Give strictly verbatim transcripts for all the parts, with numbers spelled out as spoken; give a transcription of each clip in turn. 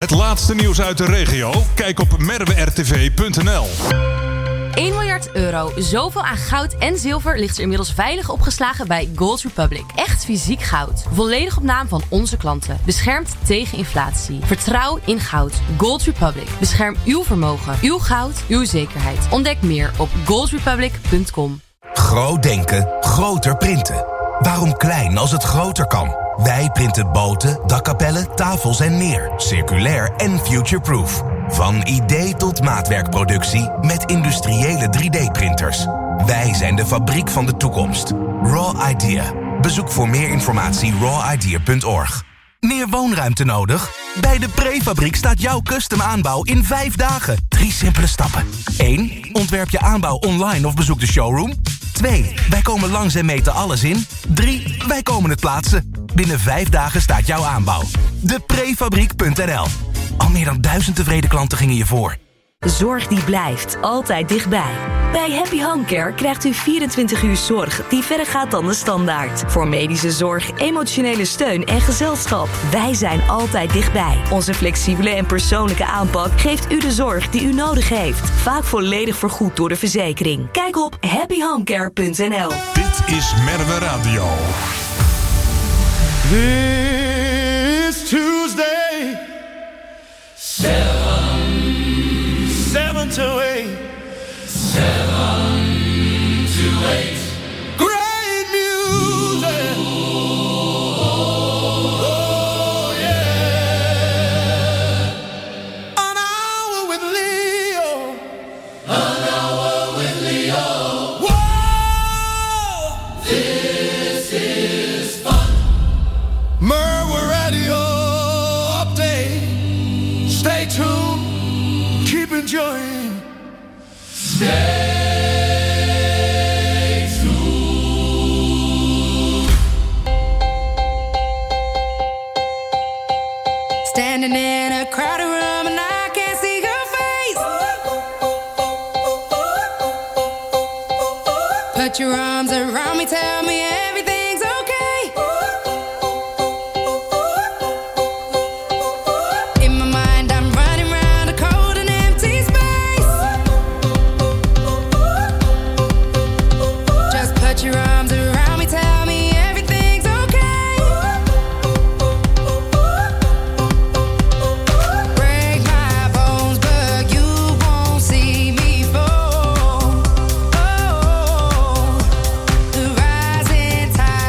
Het laatste nieuws uit de regio? Kijk op merwe r t v punt n l. één miljard euro. Zoveel aan goud en zilver ligt er inmiddels veilig opgeslagen bij Gold Republic. Echt fysiek goud. Volledig op naam van onze klanten. Beschermd tegen inflatie. Vertrouw in goud. Gold Republic. Bescherm uw vermogen. Uw goud. Uw zekerheid. Ontdek meer op gold republic punt com. Groot denken, groter printen. Waarom klein als het groter kan? Wij printen boten, dakkapellen, tafels en meer. Circulair en futureproof. Van idee tot maatwerkproductie met industriële drie D-printers. Wij zijn de fabriek van de toekomst. Raw Idea. Bezoek voor meer informatie raw idea punt org. Meer woonruimte nodig? Bij de Prefabriek staat jouw custom aanbouw in vijf dagen. Drie simpele stappen. één. Ontwerp je aanbouw online of bezoek de showroom. twee. Wij komen langs en meten alles in. drie. Wij komen het plaatsen. Binnen vijf dagen staat jouw aanbouw. de prefabriek punt n l. Al meer dan duizend tevreden klanten gingen je voor. Zorg die blijft. Altijd dichtbij. Bij Happy Home Care krijgt u vierentwintig uur zorg die verder gaat dan de standaard. Voor medische zorg, emotionele steun en gezelschap. Wij zijn altijd dichtbij. Onze flexibele en persoonlijke aanpak geeft u de zorg die u nodig heeft. Vaak volledig vergoed door de verzekering. Kijk op happy home care punt n l. Dit is Merwe Radio. This Tuesday, seven, seven to eight, seven to eight. Great music. Oh yeah. An hour with Leo. An hour with Leo. Whoa. This is fun. Merwe Radio update. Stay tuned. Keep enjoying. Stay tuned. Standing in a crowded room and I can't see your face. Put your arms around me, tell me everything's okay. In my mind I'm running round a cold and empty space. Just put your arms around me, tell me everything's okay. Break my bones, but you won't see me fall. Oh, the rising tide.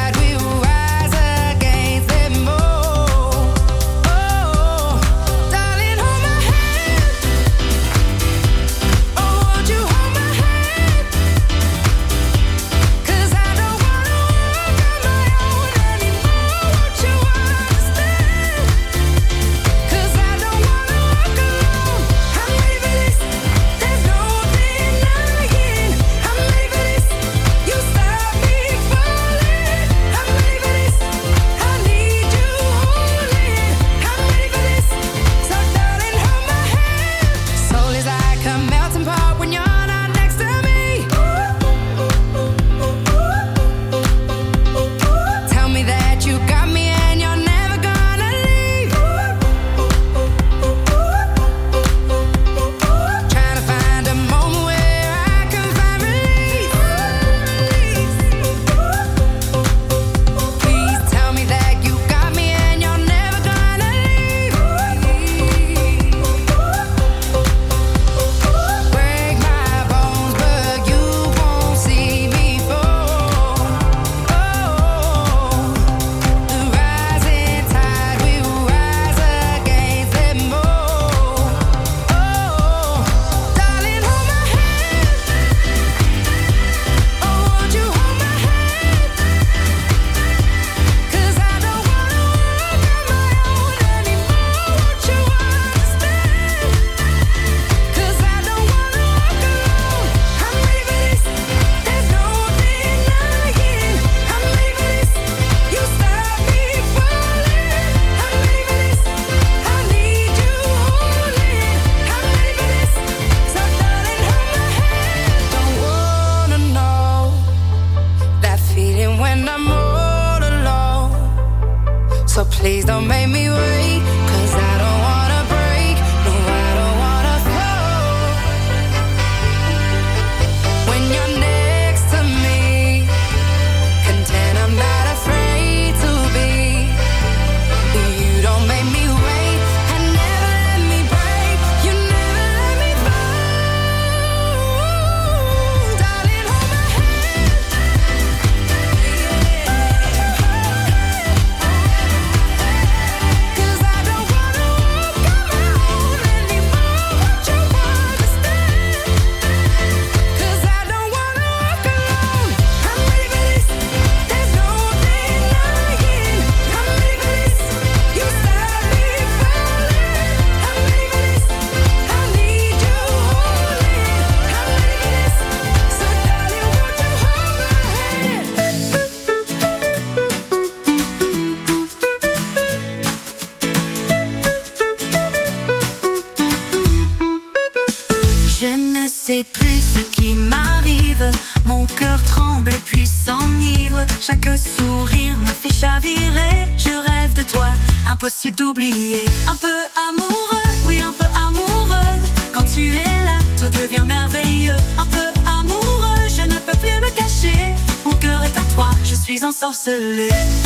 sais plus ce qui m'arrive. Mon cœur tremble et puis s'enivre. Chaque sourire me fait chavirer. Je rêve de toi, impossible d'oublier. Un peu amoureux, oui un peu amoureux. Quand tu es là, tout devient merveilleux. Un peu amoureux, je ne peux plus me cacher. Mon cœur est à toi, je suis ensorcelée.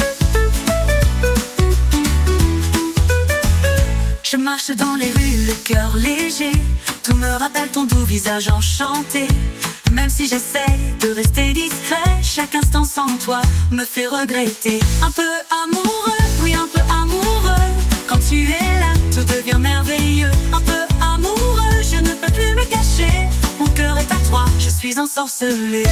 Je marche dans les rues, le cœur léger. Tout me rappelle ton doux visage enchanté. Même si j'essaie de rester discret, chaque instant sans toi me fait regretter. Un peu amoureux, oui un peu amoureux. Quand tu es là, tout devient merveilleux. Un peu amoureux, je ne peux plus me cacher. Mon cœur est à toi, je suis ensorcelée.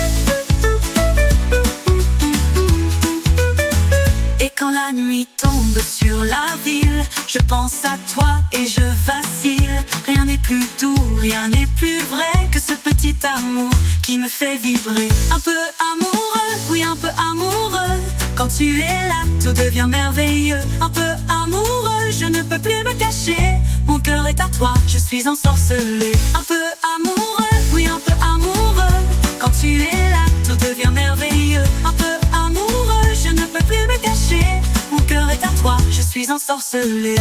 Et quand la nuit tombe sur la ville, je pense à toi et je vacille. Rien n'est plus doux, rien n'est plus vrai que ce petit amour qui me fait vibrer. Un peu amoureux, oui un peu amoureux. Quand tu es là, tout devient merveilleux. Un peu amoureux, je ne peux plus me cacher. Mon cœur est à toi, je suis ensorcelée. Un peu amoureux, oui un peu amoureux. Quand tu es là, tout devient merveilleux. Un peu amoureux, je ne peux plus me cacher. Mon cœur est à toi, je suis ensorcelée.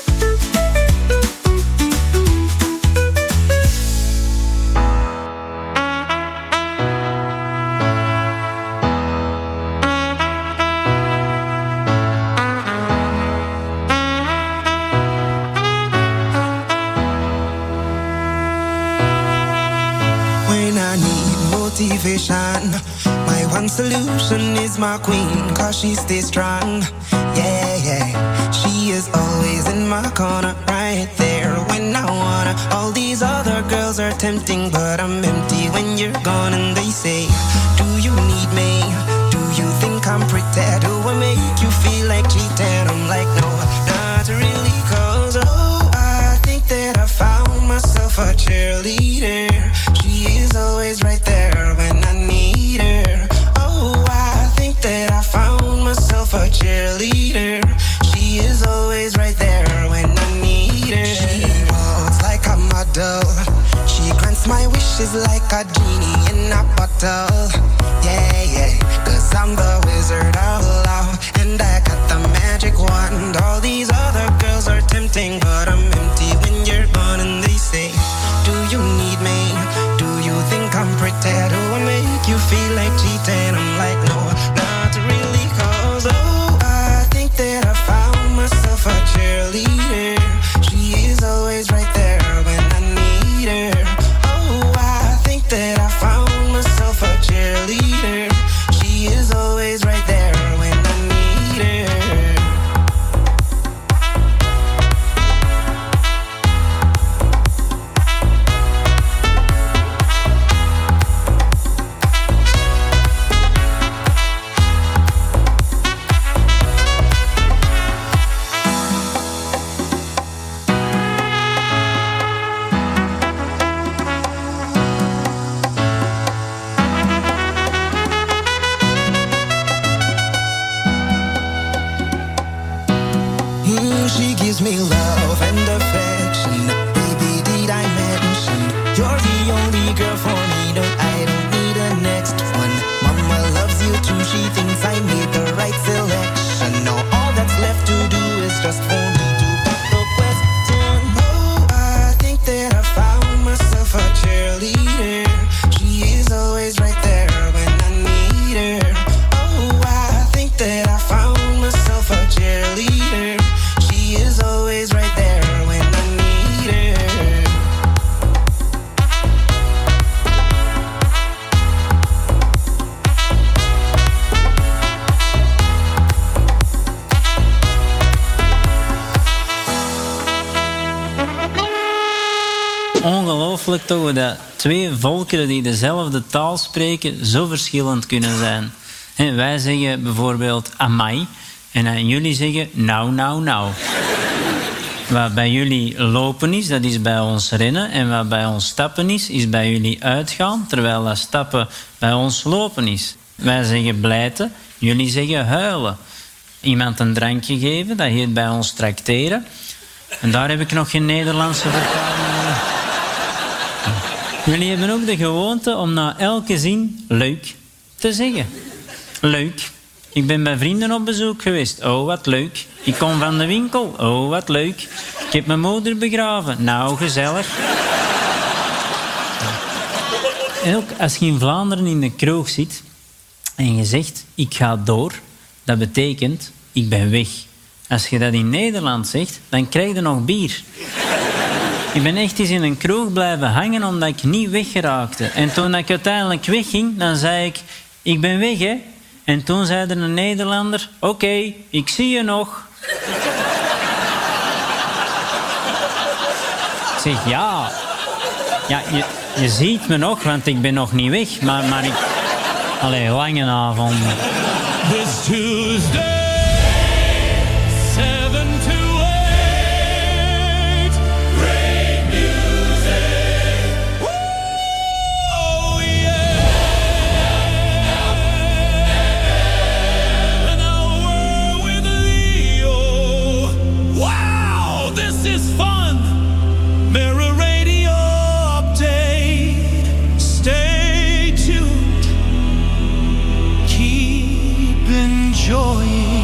Motivation. My one solution is my queen, cause she stays strong. Yeah, yeah. She is always in my corner, right there when I wanna. All these other girls are tempting, but I'm empty when you're gone. And they say, do you need me? Do you think I'm pretty? Do I make you feel like cheating? I'm like, no, not really, cause oh, I think that I found myself a cheerleader. She is always right there when I need her. Oh, I think that I found myself a cheerleader. She is always right there when I need her. She walks like a model. She grants my wishes like a genie in a bottle. Yeah, yeah, cause I'm the wizard of love, and I got the magic wand. All these other girls are tempting, but I'm empty when you're gone. And they say, do you need me? I'm pretty, do I make you feel like cheating? I'm like, no, not really, cause oh, I think that I found myself a cheerleader. She is always right there when I need her. Oh, I think that I found myself a cheerleader. She is always right there when I need her. She gives me love and affection. Baby, did I mention you're the only girl for me? No, I don't need a next one. Mama loves you too. She thinks I made the right selection. Now all that's left to do is just for me to pop the question. Oh, I think that I found myself a cheerleader. She is always right there when I need her. Oh, I think that I found myself a cheerleader. She is always right there when I need her. Ongelooflijk toch hoe dat twee volkeren die dezelfde taal spreken zo verschillend kunnen zijn. En wij zeggen bijvoorbeeld amai en dan jullie zeggen nou, nou, nou. Wat bij jullie lopen is, dat is bij ons rennen. En wat bij ons stappen is, is bij jullie uitgaan. Terwijl dat stappen bij ons lopen is. Wij zeggen blijten, jullie zeggen huilen. Iemand een drankje geven, dat heet bij ons trakteren. En daar heb ik nog geen Nederlandse vertaling. Jullie hebben ook de gewoonte om na elke zin leuk te zeggen. Leuk. Ik ben bij vrienden op bezoek geweest. Oh, wat leuk. Ik kom van de winkel. Oh, wat leuk. Ik heb mijn moeder begraven. Nou, gezellig. En ook als je in Vlaanderen in de kroeg zit en je zegt, ik ga door, dat betekent, ik ben weg. Als je dat in Nederland zegt, dan krijg je nog bier. Ik ben echt eens in een kroeg blijven hangen omdat ik niet weggeraakte. En toen ik uiteindelijk wegging, dan zei ik, ik ben weg, hè. En toen zei er een Nederlander, oké, okay, ik zie je nog. Ik zeg, ja, ja je, je ziet me nog, want ik ben nog niet weg. Maar, maar ik... Allee, lange avond. This Tuesday, seven to eight, great music. Oh yeah. An hour with Leo. Wow, this is fun. Mirror Radio update. Stay tuned. Keep enjoying.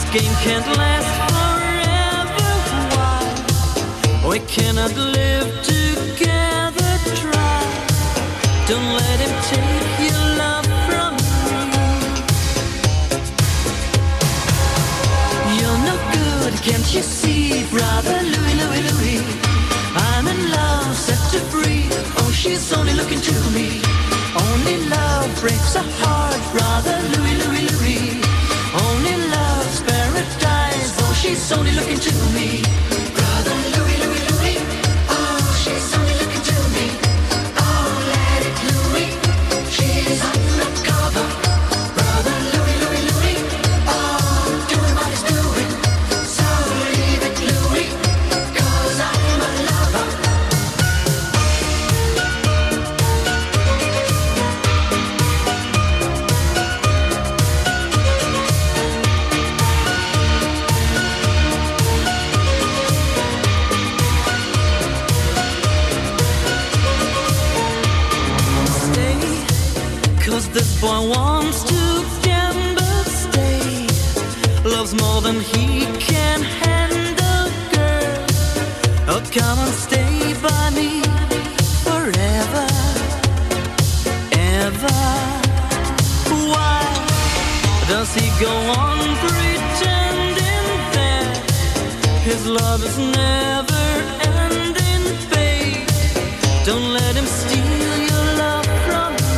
game can't last forever. Why? We cannot live together. Try. Don't let him take your love from me. You're no good, can't you see, brother Louis, Louis, Louis? I'm in love, set to free. Oh, she's only looking to me. Only love breaks a heart, brother Louis, Louis, Louis. Only love's paradise. Oh, she's only looking to me. Brother Louis, Louis, Louis. Oh, she's only looking to me. Oh, let it Louis. She's undercover. Brother Louis, Louis, Louis. Oh, doing what he's doing. So leave it Louis, 'cause I'm a lover. Cause this boy wants to gamble, stay. Loves more than he can handle, girl. Oh, come and stay by me forever, ever. Why does he go on pretending that his love is never ending, babe? Don't let him steal your love from me.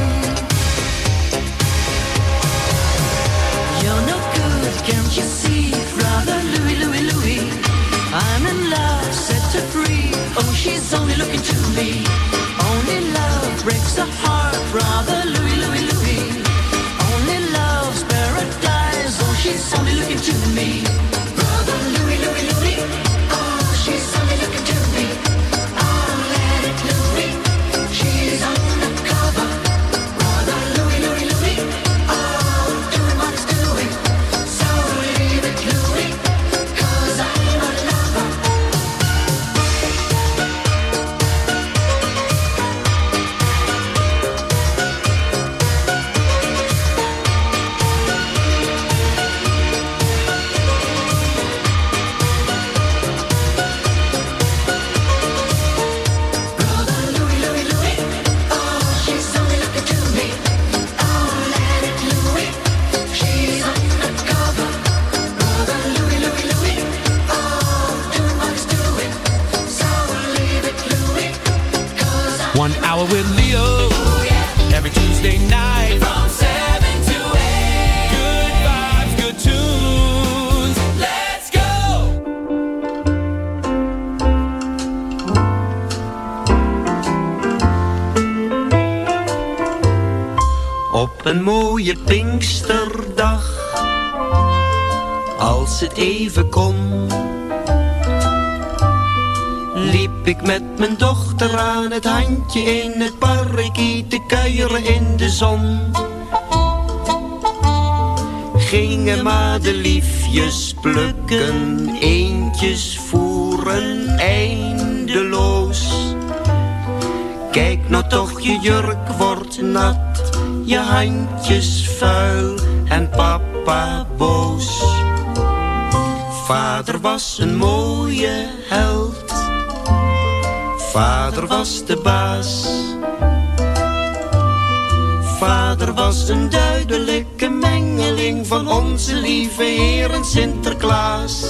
You're no good, can't you see, brother Louis, Louis, Louis? I'm in love, set her free. Oh, she's only looking to me. Only love breaks a heart, brother Louis, Louis, Louis. Only love's paradise. Oh, she's only looking to me. Brother Louis, Louis, Louis. Oh, she's only looking to me. Oh, let it Louis. She's undercover. Brother Louis, Louis, Louis. Oh, doing what he's doing. So leave it Louis, 'cause I'm a lover. Brother Louis, Louis, Louis. Oh, she's only looking to me. Oh, let it Louis. She's undercover. Brother Louis, Louis, Louis. Oh, doing what he's doing. So leave it Louis, 'cause I'm One hour with Leo. Every Tuesday night. From seven to eight. Good vibes, good tunes. Let's go. Op een mooie Pinksterdag, als het even kon, liep ik met mijn dochter aan het handje in het parkie te kuieren in de zon. Gingen madeliefjes plukken, eendjes voeren eindeloos. Kijk nou toch, je jurk wordt nat, je handjes vuil en papa boos. Vader was een mooie held, vader was de baas. Vader was een duidelijke mengeling van onze lieve Heer en Sinterklaas.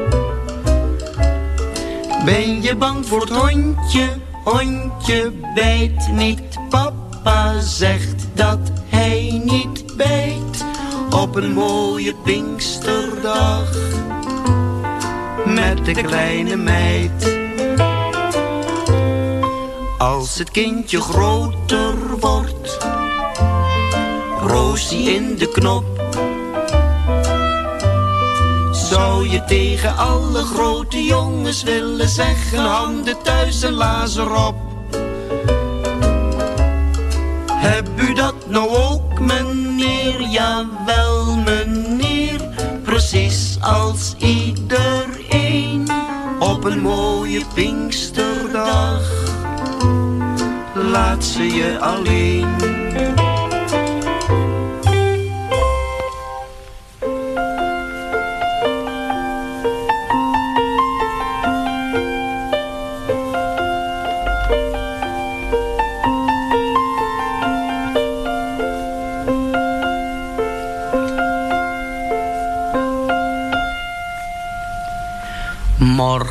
Ben je bang voor het hondje? Hondje bijt niet. Papa zegt dat hij niet bijt. Op een mooie Pinksterdag met de kleine meid. Als het kindje groter wordt, Roosie in de knop, zou je tegen alle grote jongens willen zeggen: handen thuis en lazer op. Heb u dat nou ook, meneer? Jawel, meneer. Precies als iedereen op een mooie Pinksterdag. Laat ze je alleen.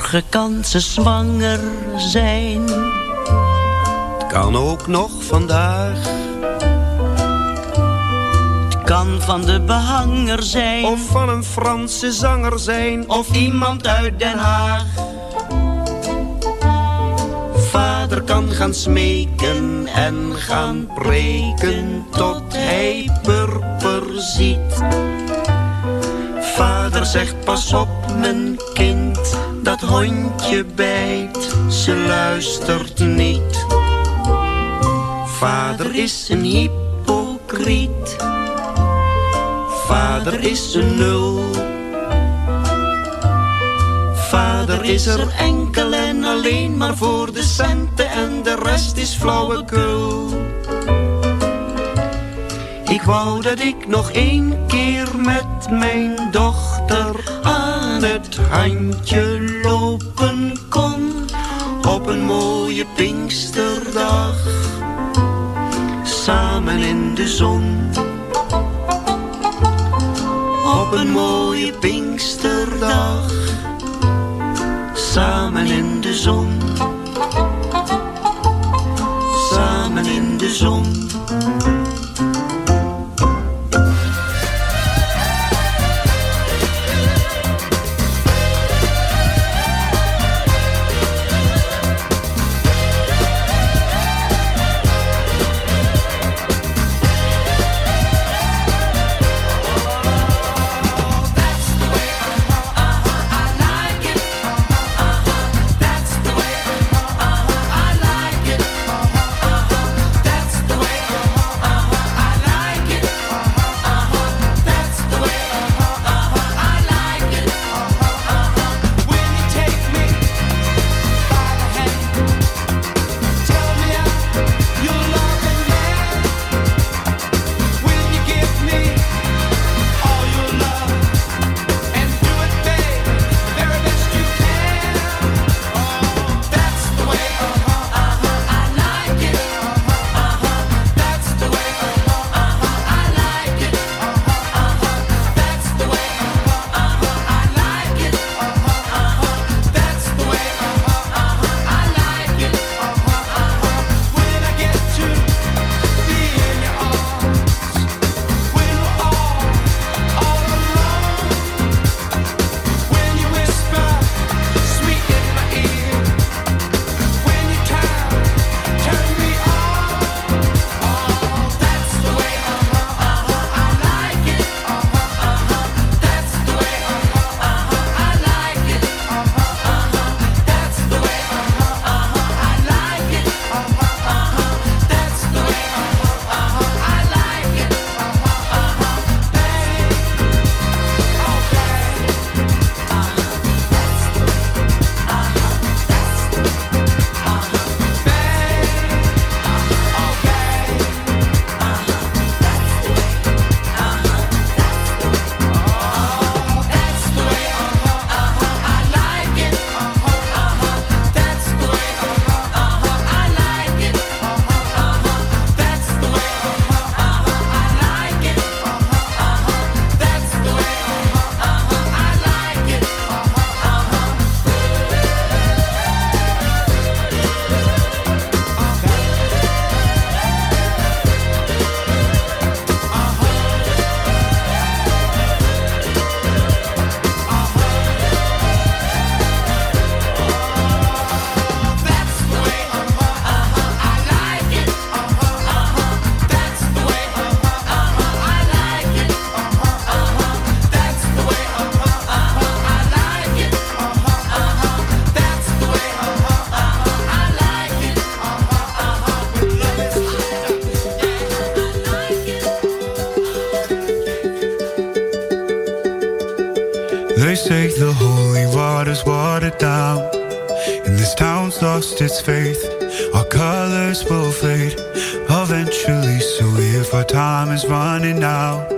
Morgen kan ze zwanger zijn. Het kan ook nog vandaag. Het kan van de behanger zijn. Of van een Franse zanger zijn. Of iemand uit Den Haag. Vader kan gaan smeken en gaan preken tot hij purper ziet. Vader zegt pas op mijn kind, dat hondje bijt, ze luistert niet. Vader is een hypocriet. Vader is een nul. Vader is er enkel en alleen maar voor de centen en de rest is flauwekul. Ik wou dat ik nog één keer met mijn dochter aan het handje lopen kon. Op een mooie Pinksterdag, samen in de zon. Op een mooie Pinksterdag, samen in de zon. Samen in de zon. They say the holy water's watered down, and this town's lost its faith. Our colors will fade eventually, so if our time is running out,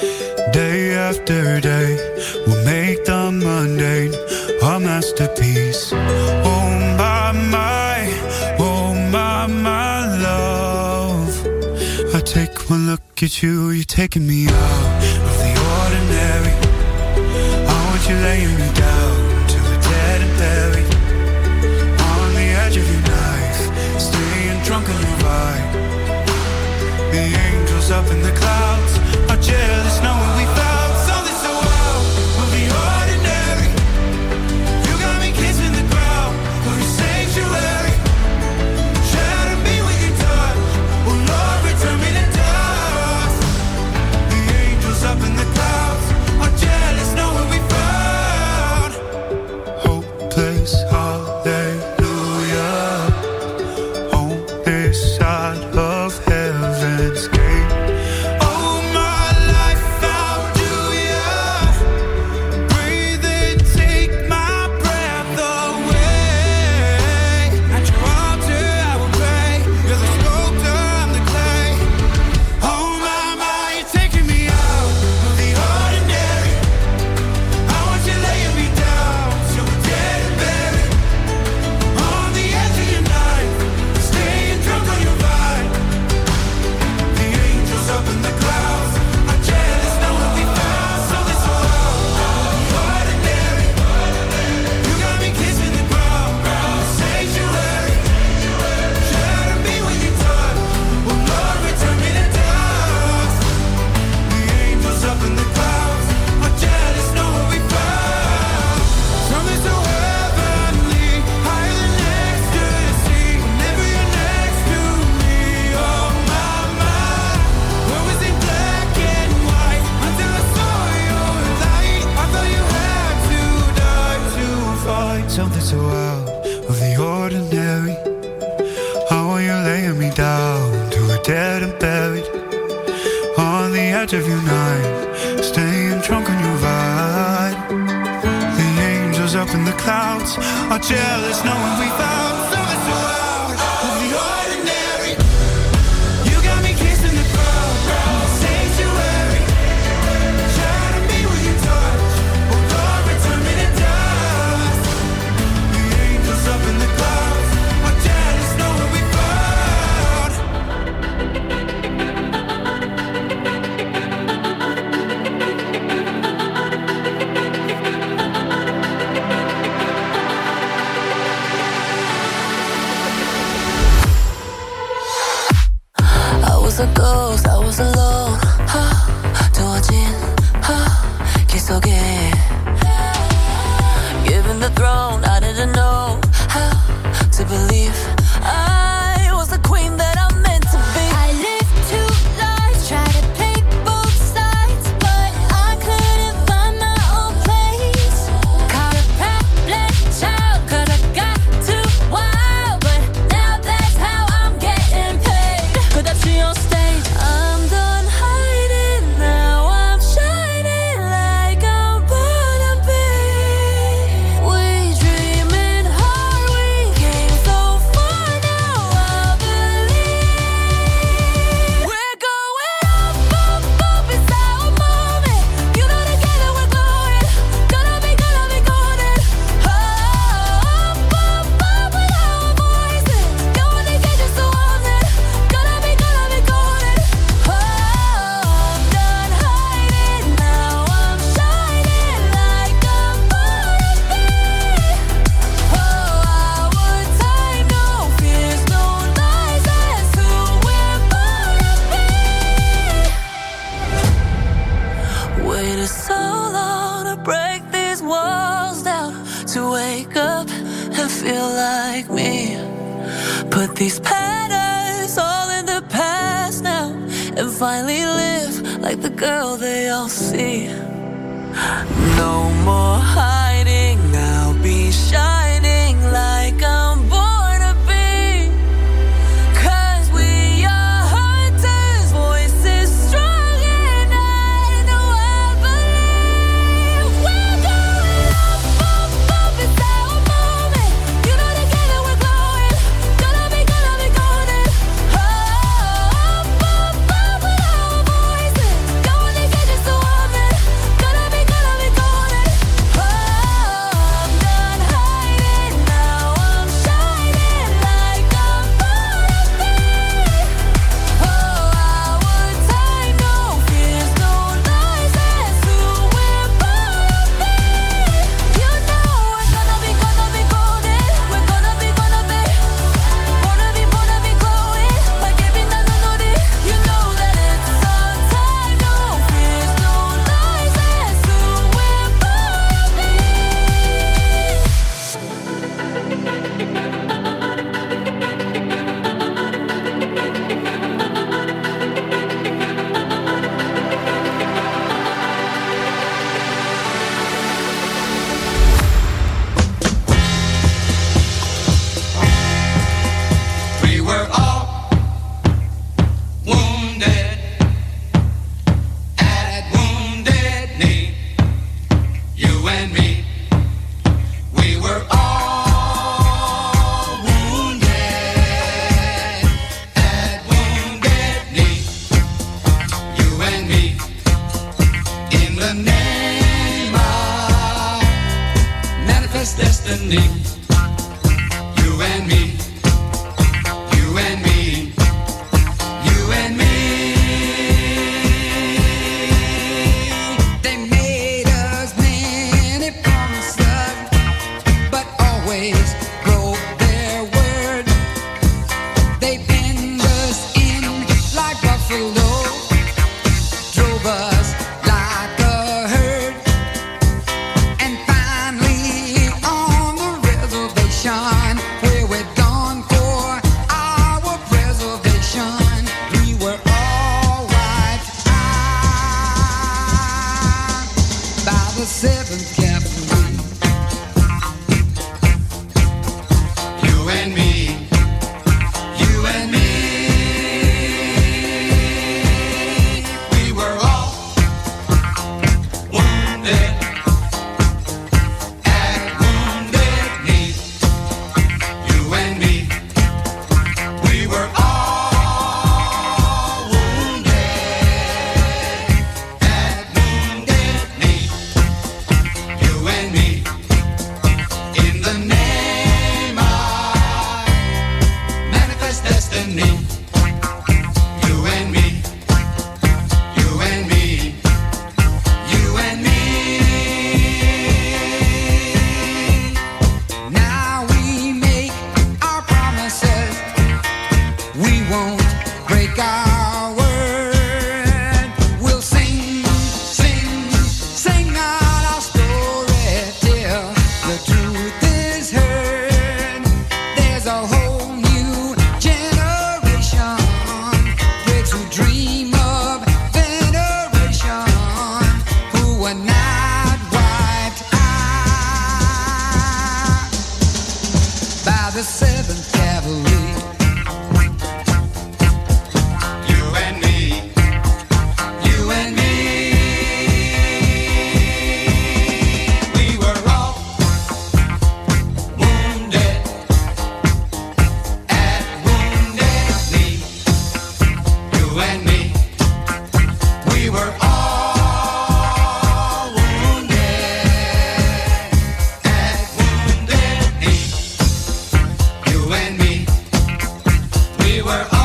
day after day, we'll make the mundane our masterpiece. Oh my, my, oh my, my love, I take one look at you, you're taking me out of the ordinary. I want you laying me down to the dead and buried. up in the clouds are jealous knowing we found something so wild of the ordinary. You got me kissing the ground of your sanctuary. Shatter me with your touch, oh Lord, return me to dust. The angels up in the clouds are jealous knowing we found hopeless hallelujah on this side of heaven's gate. Oh my life, how do ya breathe and take my breath away? At your altar I will pray. You're the sculptor, I'm the clay. Oh my, my, you're taking me out of the ordinary. I want you laying me down so we're dead and buried. On the edge of your knife, staying drunk on your vine. The angels up in the clouds are jealous knowing we found something so ordinary. You got me kissing the ground, sanctuary. Shatter me when you touch, oh Lord, return me to dust. The angels up in the clouds are jealous knowing we found something so heavenly, higher than ecstasy. Whenever you're next to me, oh my, my. Where was it black and white until I saw your light? I thought you had to die to find something so out of the ordinary. How are you laying me down to a dead and buried? On the edge of your night, staying drunk on your vine. The angels up in the clouds are jealous knowing we found something so out of the ordinary. You got me kissing the ground, sanctuary. Shatter me with your touch, oh Lord, return me to dust. The angels up in the clouds are jealous knowing we found. I was a ghost, I was alone. 두어진 길 속에 given the throne, I didn't know how to believe I was the queen that I'm meant to be. I lived two lives, tried to play both sides, but I couldn't find my own place. Caught a problem child, 'cause I got too wild, but now that's how I'm getting paid. 끝없이 on stage, I'm done hiding, now I'm shining like I'm born to be. We dreaming hard, we came so far, now I believe. We're going up, up, up, it's our moment. You know together we're going, gonna be, gonna be golden. Oh, up, up, up with our voices, going to get you so on it. Gonna be, gonna be golden. Oh, I'm done hiding, now I'm shining like I'm born to be. Oh, our time, no fears, no lies, that's who we're born to be. waited so long to break these walls down, to wake up and feel like me. Put these patterns all in the past now, and finally live like the girl they all see. No more hiding, I'll be shining like I'm born to be. 'Cause we are hunters, voices strong, and I know I believe. We're going up, up, up, it's our moment. You know together we're glowing, gonna be, gonna be golden. Oh, up, up, up with our voices, going to get you so on it. Gonna be, gonna be golden. Oh, I'm done hiding. They penned us in like buffalo, drove us like a herd, and finally on the reservation where we'd gone for our preservation, we were all wiped out by the seventh cavalry. You and me. You and me, we were all wounded at Wounded Knee. You and me, we were all wounded at Wounded Knee. You and me, in the name of manifest destiny. You and me, you and me, you and me. Now we make our promises, we won't break our word. We'll sing, sing, sing out our story till the truth is heard. There's a whole new generation, kids who dream of veneration, who were not wiped out by the seventh cavalry. You and me, you and me, we were all wounded at Wounded Knee. You and me, we were all wounded at Wounded Knee. You and me, we were all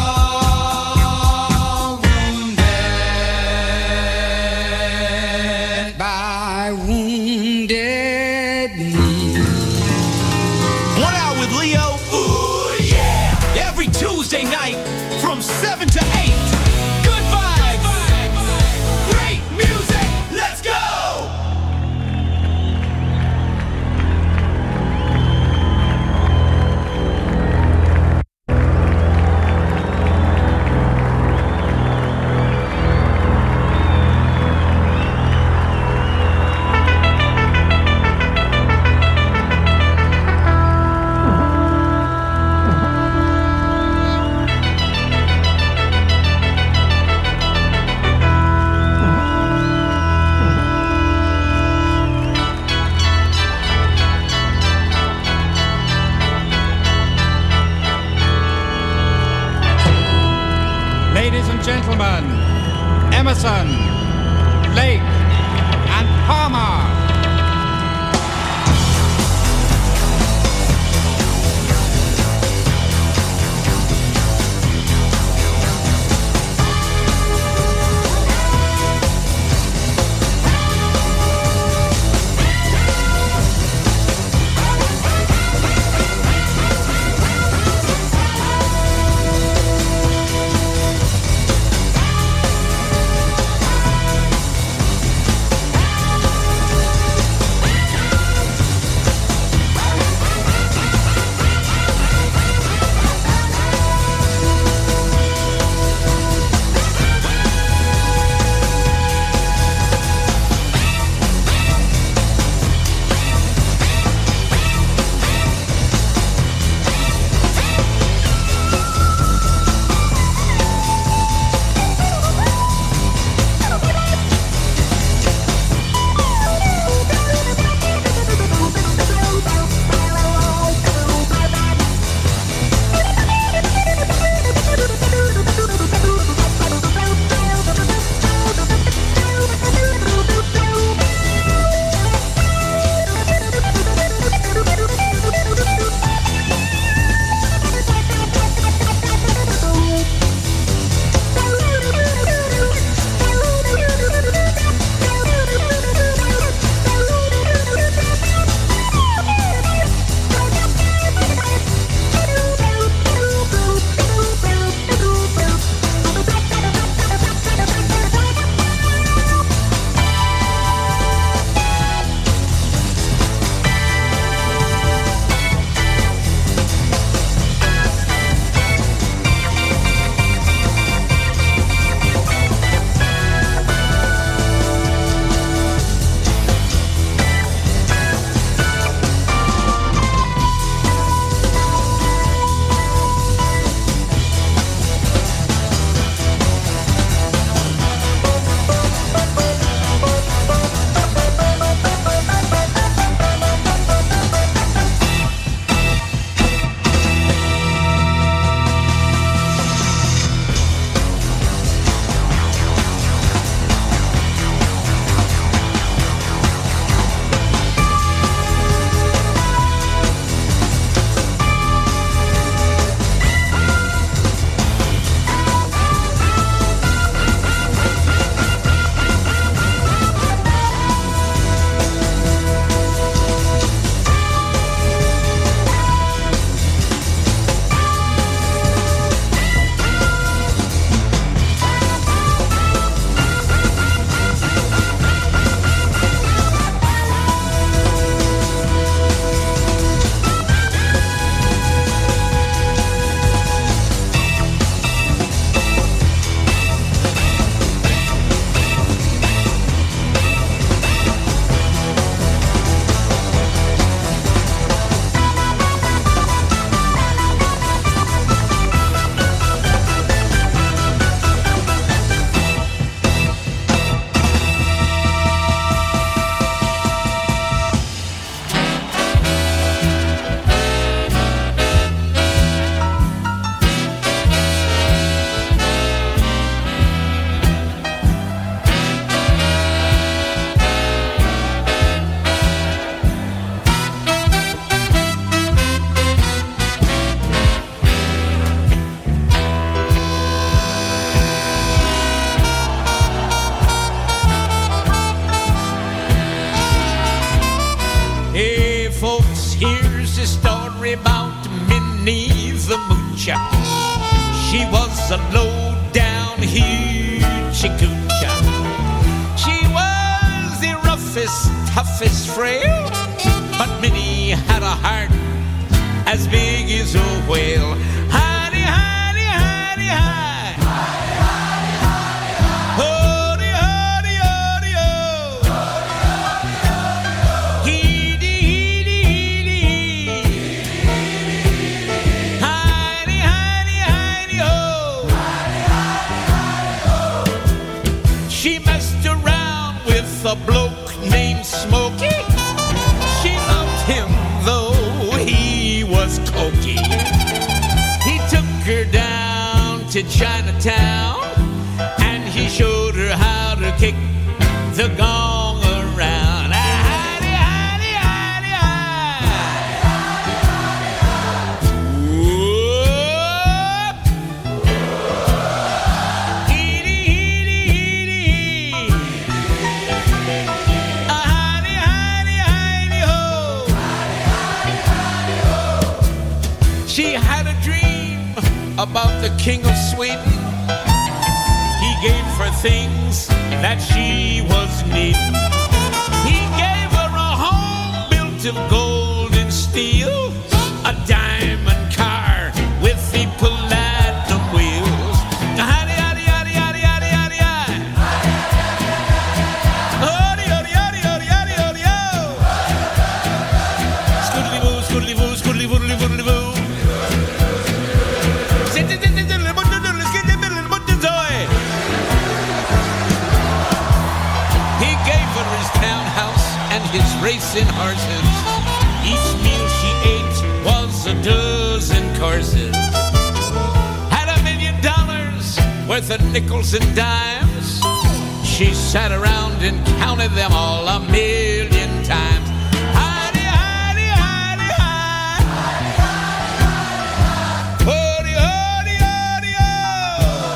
wounded by Wounded Knee. One Hour with Leo. Ooh, yeah. Every Tuesday night from seven to eight. Good vibes. Great music. Let's go. Ladies and gentlemen, Emerson, Lake, and Palmer. She was a low-down hoochie coocher. She was the roughest, toughest frail, but Minnie had a heart as big as a whale. Honey, honey, honey, hi. Honey, honey, honey, oh. Heedy, heedy, heedy. Honey, honey, honey, oh. She messed around with a bloke named Smokey. She loved him though he was cokey. He took her down to Chinatown and he showed her how to kick the gong around. Hidey, hidey, hidey, hidey. Whoop. Heedy, heedy, heedy. Hidey, hidey, hidey, ho. She had a dream about the King of Sweden. He gave her things that she was needing. He gave her a home built of gold and steel, a diamond car with the platinum wheels. Hidey, hidey, hidey, hidey, hidey, hidey, hidey. Hidey, hidey, hidey, hidey, hidey, hidey, ho. Scoodly-boo, scoodly-boo, scoodly-boodly, boodly-boo. He gave her his townhouse and his racing horses. Each meal she ate was a dozen courses. Had a million dollars worth of nickels and dimes. She sat around and counted them all a million times. Hidey, hidey, hidey, hidey. Hidey, hidey, hidey, ho.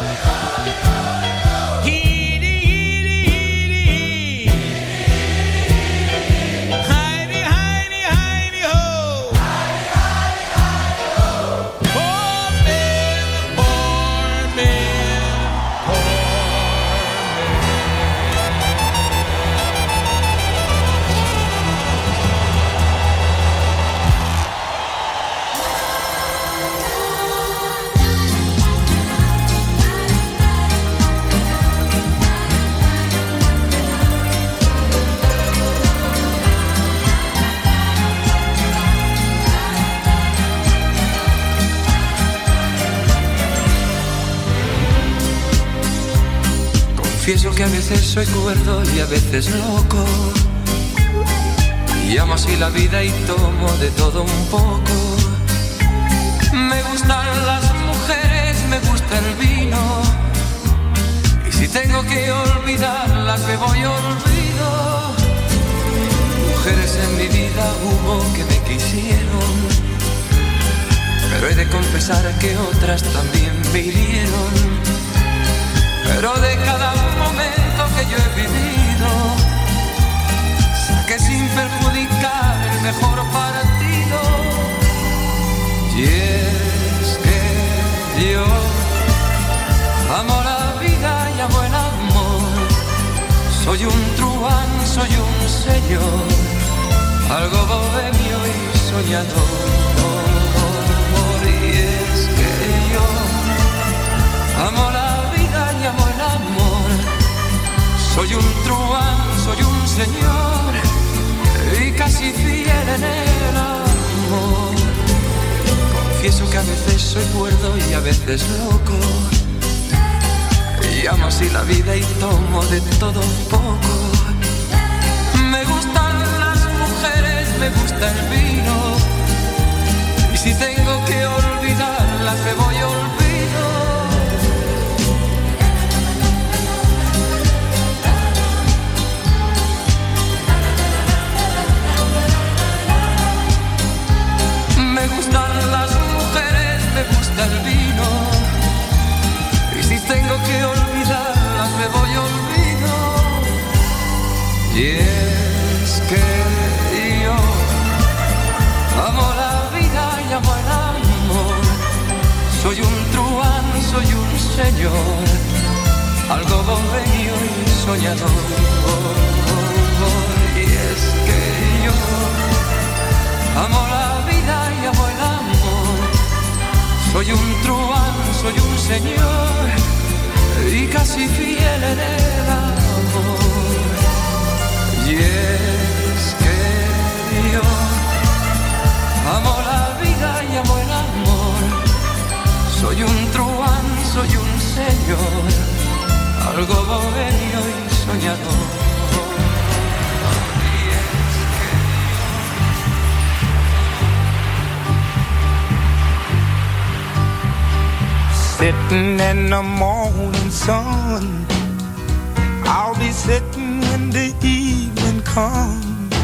Heedy, heedy, heedy. Hidey, hidey, hidey, ho. Poor man, poor man, poor Confieso que a veces soy cuerdo y a veces loco. Y amo así la vida y tomo de todo un poco. Me gustan las mujeres, me gusta el vino. Y si tengo que olvidarlas, me voy y olvido. Mujeres en mi vida hubo que me quisieron, pero he de confesar que otras también me hirieron. Pero de cada momento que yo he vivido, saqué sin perjudicar el mejor partido. Y es que yo amo la vida y amo el amor. Soy un truán, soy un señor, algo bohemio y soñador. Y es que yo amo la y amo el amor. Soy un truán, soy un señor y casi fiel en el amor. Confieso que a veces soy cuerdo y a veces loco. Y amo así la vida y tomo de todo un poco. Me gustan las mujeres, me gusta el vino. Y si tengo que olvidarlas, me voy y olvido. Me gustan las mujeres, me gusta el vino. Y si tengo que olvidarlas, me voy y olvido. Y es que yo amo la vida y amo el amor. Soy un truco truán, soy un señor, algo bohemio y soñador. Y es que yo amo la vida y amo el amor. Soy un truán, soy un señor y casi fiel en el amor. Y es que yo amo la vida y amo el amor. Soy un truán, soy un señor, algo bohemio y soñador. Sitting in the morning sun, I'll be sitting when the evening comes,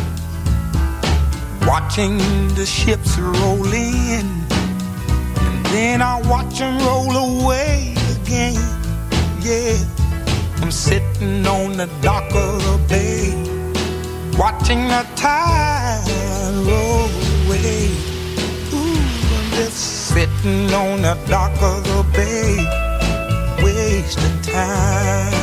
watching the ships roll in, and then I'll watch them roll away again. Yeah, I'm sitting on the dock of the bay, watching the tide roll away. Ooh, I'm just sitting on the dock of the bay, wasting time.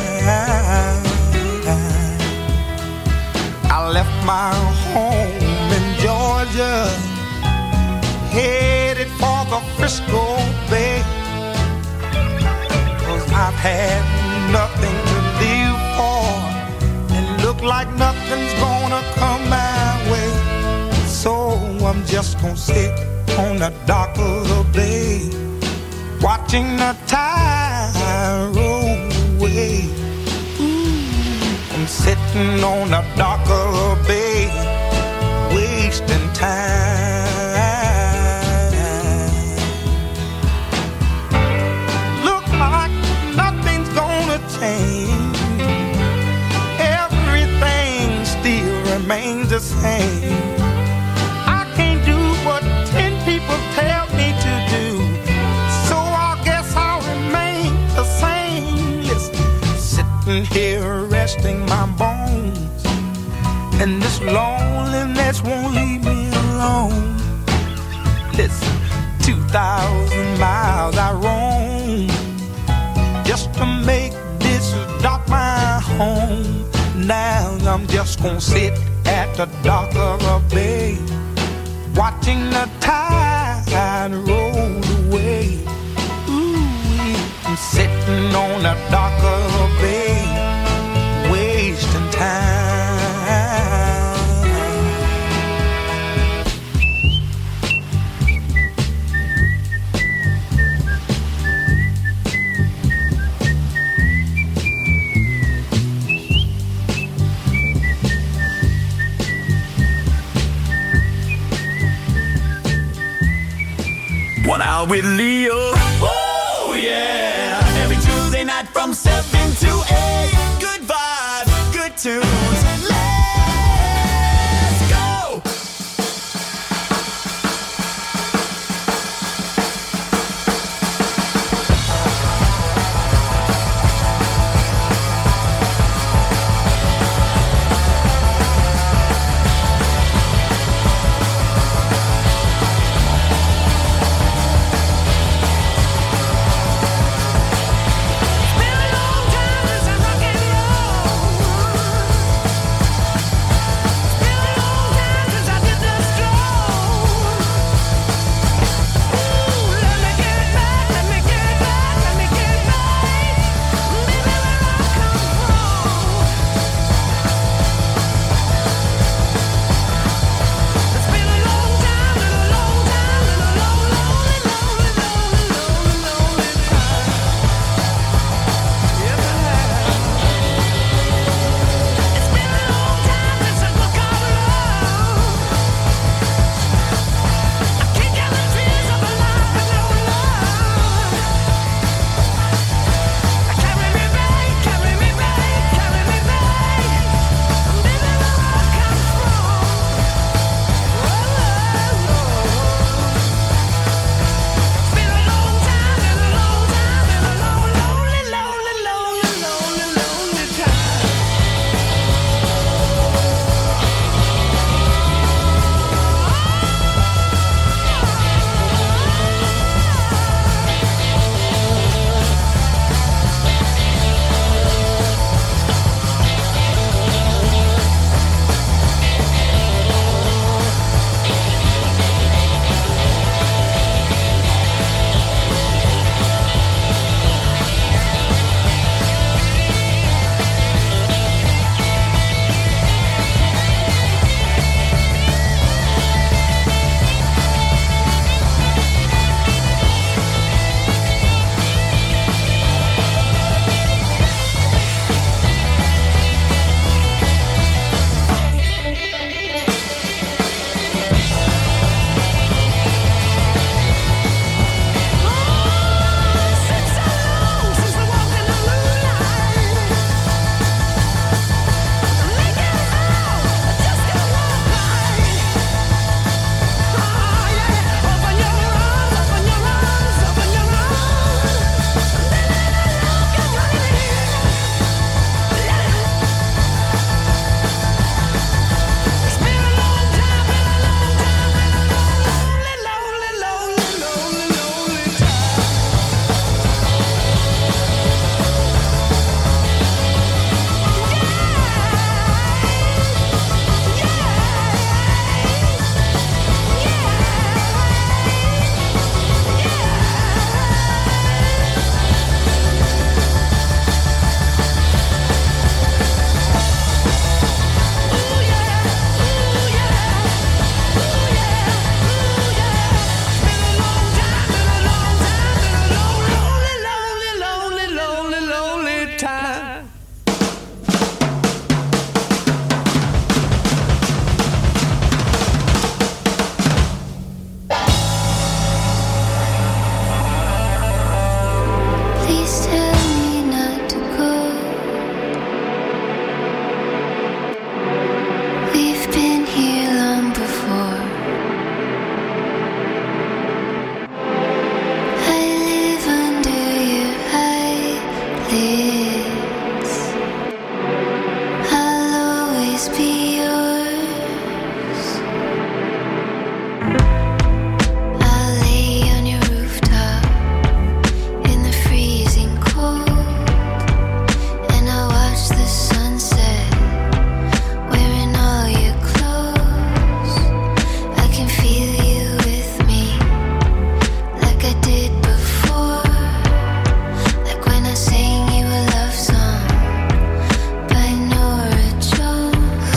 I left my home in Georgia, headed for the Frisco Bay, 'cause I've had nothing to live for, and look like nothing's gonna come my way. So I'm just gonna sit on the dock of the bay, watching the tide roll away. Ooh, I'm sitting on the dock of the bay, wasting time. Look like nothing's gonna change, everything still remains the same. I can't do what ten people tell me to do, so I guess I'll remain the same. Listen, sitting here resting my bones, and this loneliness won't leave me alone. Listen, two thousand miles I roam just to make this dock my home. Now I'm just gonna sit at the dock of a bay, watching the tide roll away. Ooh, I'm sitting on the dock of a bay, wasting time. One hour with Leo. Oh yeah! Every Tuesday night from seven to eight. Good vibes, good tunes. Let's go! Been a long this. I'll always be yours. I'll lay on your rooftop in the freezing cold, and I'll watch the sunset wearing all your clothes. I can feel you with me like I did before, like when I sang you a love song by Nora Jones.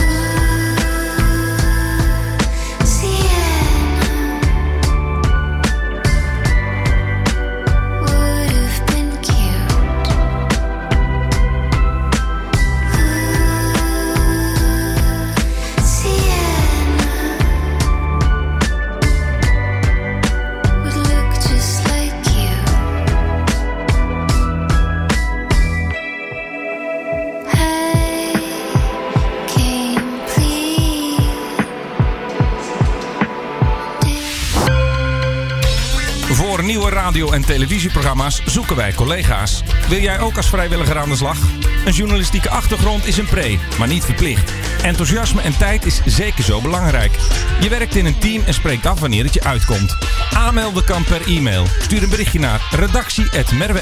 Sienna would have been cute. Sienna would look just like you. I came please. Voor nieuwe radio- en televisieprogramma's zoeken wij collega's. Wil jij ook als vrijwilliger aan de slag? Een journalistieke achtergrond is een pre, maar niet verplicht. Enthousiasme en tijd is zeker zo belangrijk. Je werkt in een team en spreekt af wanneer het je uitkomt. Aanmelden kan per e-mail. Stuur een berichtje naar redactie apenstaartje merwe